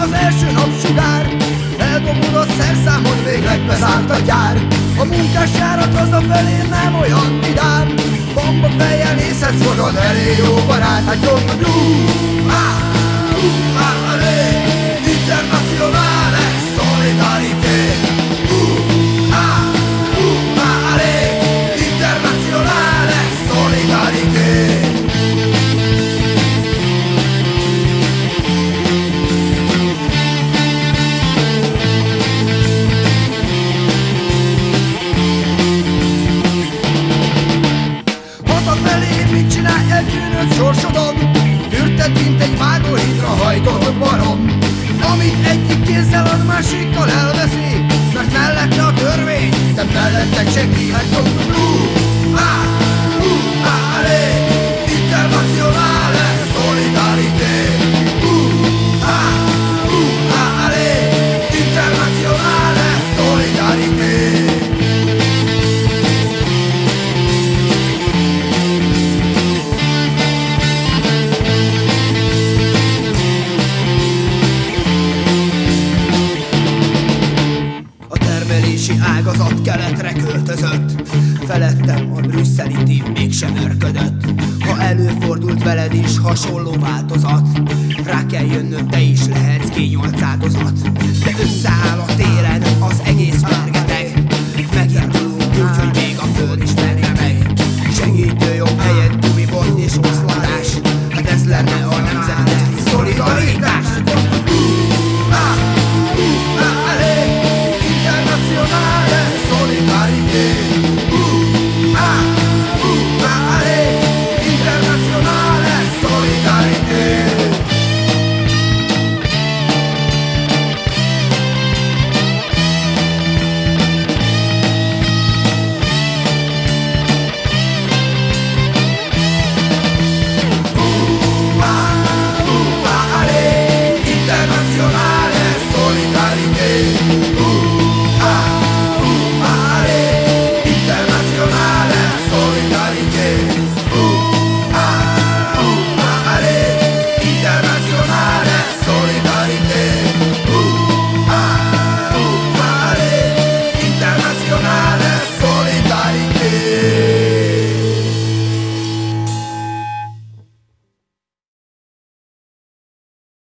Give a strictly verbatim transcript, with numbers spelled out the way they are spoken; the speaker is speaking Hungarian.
az első napsugár, eldobod a szerszámot, végleg bezárt a gyár. A munkásjárat hazafelé nem olyan vidám, bomba fejjel nézhetsz magad elé, jó barát. Hát jön a blue, ah, uh, ah, allé, internazionale solidarité. Uh, ah, uh, ah, allé, internazionale solidarité. Hazafelé mit csinálj, eltűnött sorsodon, tűrted, mint egy vágóhídra hajtott barom, amit egyik kézzel ad, másikkal elveszi, mert mellette a törvény, de mellettek senki. Hát jön a blue, ah, uh, ah, allé, internazionale solidarité. Uh, ah, uh, ah, allé, internazionale solidarité. Ágazat keletre költözött, felettem a brüsszeli tím mégsem örködött. Ha előfordult veled is hasonló változat, rá kell jönnöd, te is lehetsz G nyolc áldozat. De összeáll a téren az egész fergeteg, megindulunk úgy, hogy még a föld is merje meg. Segítő jobb helyett gumibot és oszlatás,